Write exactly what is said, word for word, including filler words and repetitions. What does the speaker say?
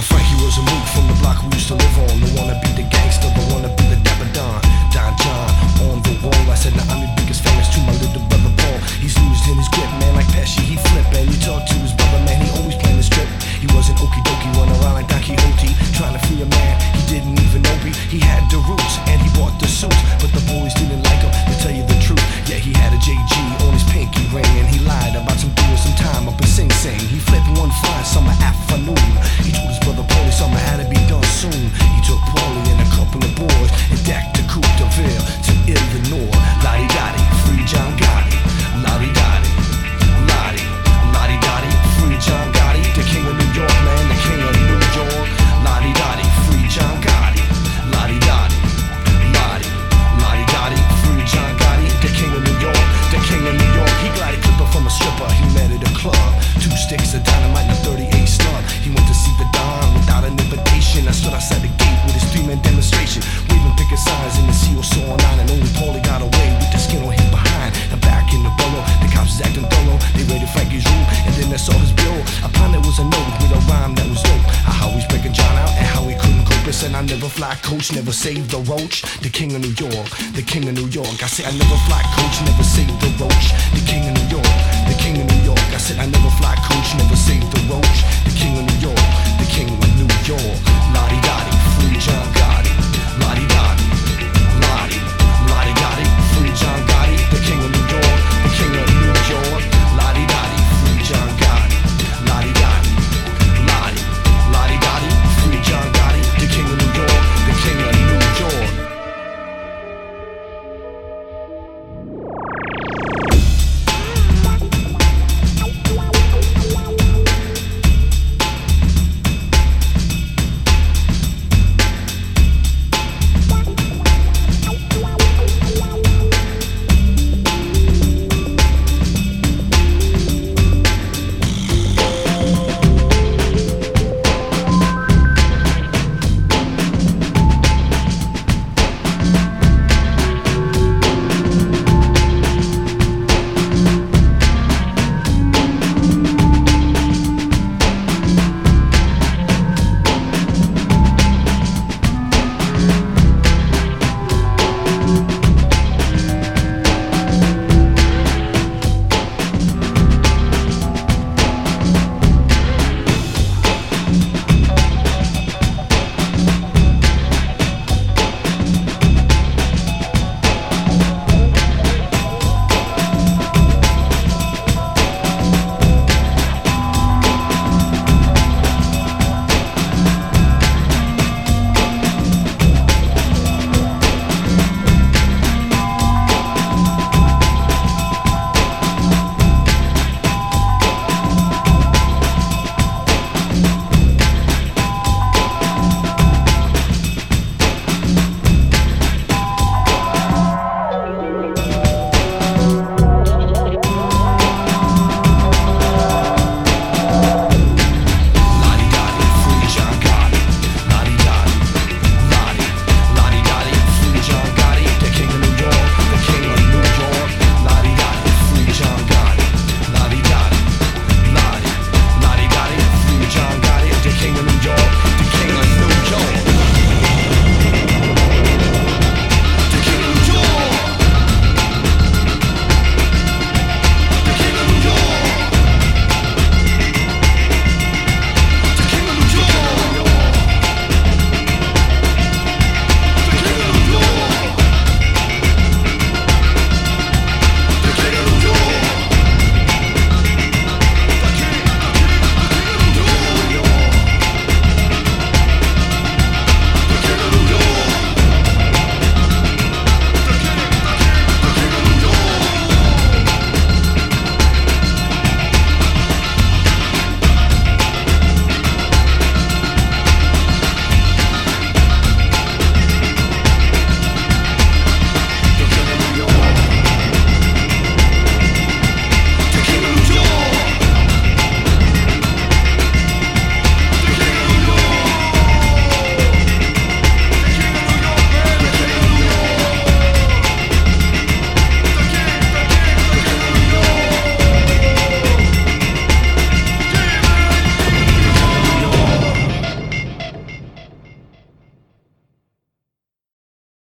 nigga Frankie was a move from the block we used to live on. The wanna be the gangster, the wanna be the dapper Don. Don John on the wall. I said, now I'm your biggest fan. To my little brother Paul. He's loosed in his grip, man, like Pesci, he flip. And you talk to his brother, man, he always playing the strip. He wasn't okie dokie, running around like Don Quixote, trying to free a man he didn't even know he. He had the roots and he bought the suits, but the boys didn't like him, to tell you the truth. Yeah, he had a J G on his pinky ring, and he lied about some doing some time up in Sing Sing. He flipped one fine summer afternoon. He told his brother Paulie something had to be done soon. He took Paulie and a couple of boys and decked the Coupe de Ville to Illinois. Lottie Dottie, free John Gotti. Lottie Dottie, Lottie, Lottie Dottie, free John Gotti. The king of New York, man, the king of New York. Lottie Dottie, free John Gotti. Lottie Dottie, Lottie, Lottie Dottie, free John Gotti. The king of New York, the king of New York. He glided clipper from a stripper he met at a club. Two sticks of dynamite and a thirty-eight slug. He went to see the Don without an invitation. I stood outside the gate with his three-man demonstration, waving picket signs in the C O saw on and only Paulie got away with the skin on his behind. And back in the borough, the cops was acting thorough. They raided Frankie's room and then they saw his bill. Upon it was a note with a rhyme that was dope. How he's breaking John out and how he couldn't cope. It said, I never fly coach, never saved the roach. The king of New York, the king of New York. I say I never fly coach, never saved the roach. The king